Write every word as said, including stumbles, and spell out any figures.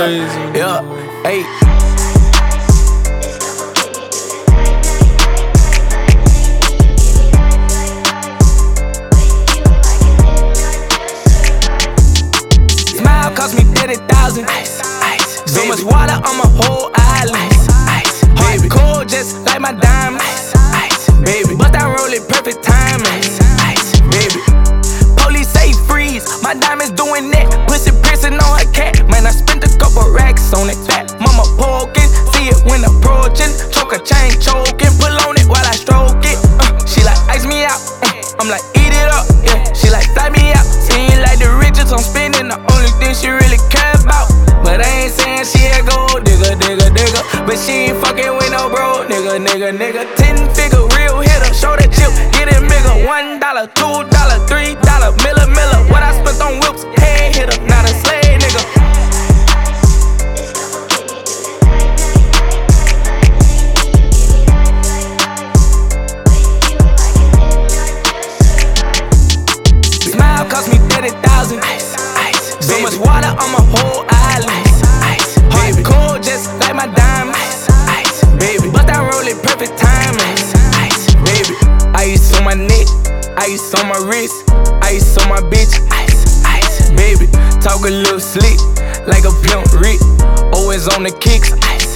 crazy. Yeah, hey. Smile cost me thirty thousand. Ice, ice. So much water on my whole island. Ice, ice. Heart cold just like my diamonds. Ice, ice. Baby, but I roll it perfect timing. Ice, ice. Baby, police say freeze. My diamonds doing that. Pussy pressing on her cat. Man, I spent a couple racks on it. Fat mama poking, see it when approaching. Choke a chain choking, pull on it while I stroke it. Uh, she like ice me out. Uh, I'm like eat it up. Yeah, she like fly me out. Seem like the riches I'm spending, the only thing she really care about. But I ain't saying she a gold digger, digger, digger. But she ain't fucking with no bro, nigga, nigga, nigga. Ten figure real hitter, show that chip, get it bigger. One dollar, two dollar, three dollar, miller, miller. What I spent on whips, head hitter, not a slave nigga. Smile cost me thirty thousand. Ice, ice. So much water on my whole island. Ice, ice. Heart cold just like my diamonds. Ice, ice. Baby, but I roll it perfect timing. Ice, ice. Baby, ice on my neck, ice on my wrist, ice on my bitch. Ice, ice. Baby, talk a little slick like a pimp Rick. Always on the kicks. Ice,